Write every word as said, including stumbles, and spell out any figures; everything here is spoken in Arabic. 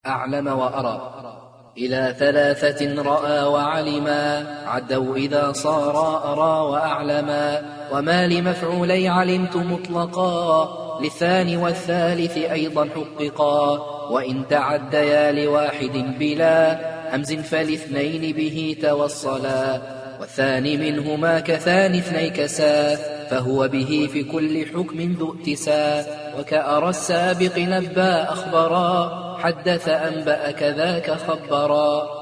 أعلم وأرى إلى ثلاثة رأى وعلما عدوا إذا صار أرى وأعلما. وما لمفعولي علمت مطلقا للثاني والثالث أيضا حققا. وإن تعديا لواحد بلا همز فالاثنين به توصلا. والثاني منهما كثاني اثني كسا فهو به في كل حكم ذو ائتسا. وكأرى السابق نبا أخبرا حدث أنبأ كذاك خبرا.